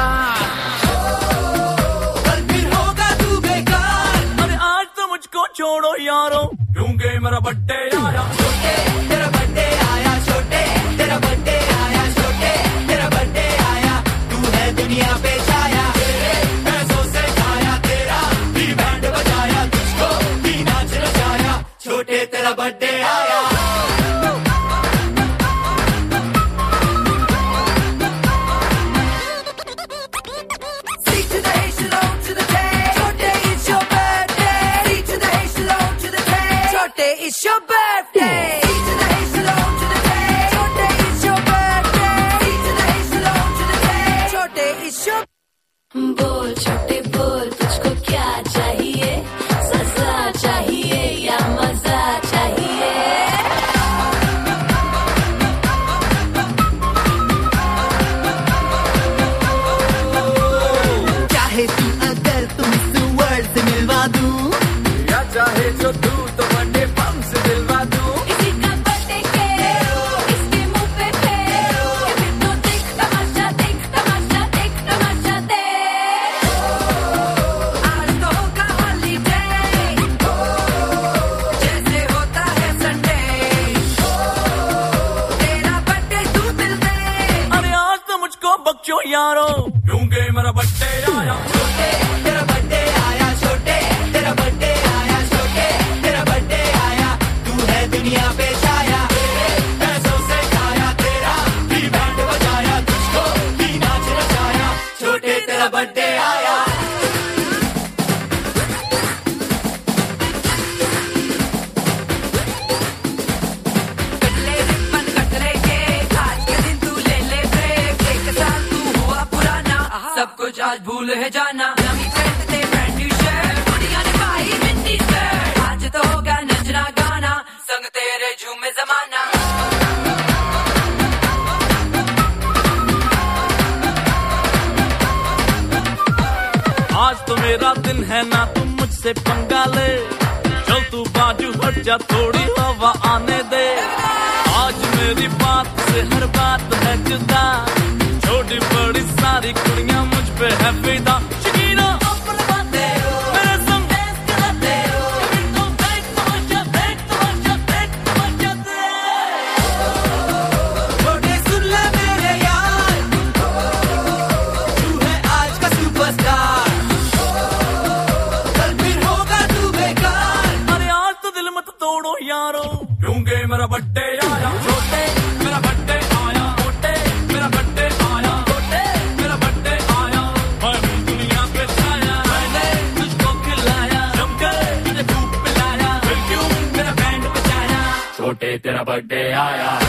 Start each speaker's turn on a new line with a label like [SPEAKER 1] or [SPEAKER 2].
[SPEAKER 1] प्यार। कल फिर होगा तू बेकार। अरे आज तो मुझको छोड़ो यारो, क्योंकि मेरा बर्थडे आया। छोटे तेरा बर्थडे आया, छोटे तेरा बर्थडे आया, छोटे तेरा बर्थडे आया। तू है दुनिया पे छाया, तेरे पैसों से खाया, तेरा भी बैंड बजाया, तुझको भी नाच नचाया। छोटे तेरा बर्थडे आया।
[SPEAKER 2] It's your birthday. C to the H alone to the J. Chote, it's your birthday. C to the H alone to the J. Chote, it's your. बोल छोटे बोल, तुझको क्या चाहिए? सजा चाहिए या मजा चाहिए?
[SPEAKER 1] चाहे तू अगर तुम इस वर्ल्ड से मिलवा दूं, या चाहे जो तू तो बर्थडे बम से दिलवा दूं।
[SPEAKER 2] किसी का बर्थडे केक, इसके मुंह पे फेंक, फिर तो देख तमाशा, देख तमाशा, देख तमाशा देख। आज तो होगा हॉलीडे, जैसे होता है संडे। तेरा बर्थडे तू दिल दे।
[SPEAKER 1] अरे आज तो मुझको बख्शो यारो, क्योंकि मेरा बर्थडे आया। छोटे तेरा बर्थडे आया, छोटे तेरा बर्थडे आया, छोटे तेरा बर्थडे आया। तू है दुनिया पे छाया, तेरे पैसों से खाया, तेरा भी बैंड बजाया, तुझको भी नाच नचाया। छोटे तेरा बर्थडे आया।
[SPEAKER 2] कटले रिबन कटले केक, आज के दिन तू ले ले ब्रेक। एक साल तू हुआ पुराना, सब कुछ आज भूल है जाना। नवी ट्रेंड थे ब्रांड न्यू शर्ट, दुनिया ने पाई मिनी स्कर्ट। आज तो होगा नचना गाना, संग तेरे झूमे जमाना।
[SPEAKER 1] आज तो मेरा दिन है ना, तुम मुझसे पंगा ले। चल तू बाजू हट जा, थोड़ी हवा आने दे। आज मेरी बात से हर बात है जुदा, छोटी बड़ी सारी कुड़ियां मुझ पे है फिदा। शकीना अपन बातें मेरे संग डांस कराते, कभी तो देख तमाशा, देख तमाशा, देख तमाशा दे। छोटे सुन ले मेरे यार, तू है आज का सुपरस्टार। कल फिर होगा तू बेकार। अरे आज तो दिल मत तोड़ो यारो, क्योंकि मेरा बर्थडे आया। छोटे मेरा बर्थडे आया, छोटे मेरा बर्थडे आया, छोटे मेरा बर्थडे आया। मैं हूँ दुनिया पे छाया, मैंने तुझको खिलाया, जमकर तुझे धूप पिलाया, फिर क्यों मेरा बैंड बजाया। छोटे तेरा बर्थडे आया।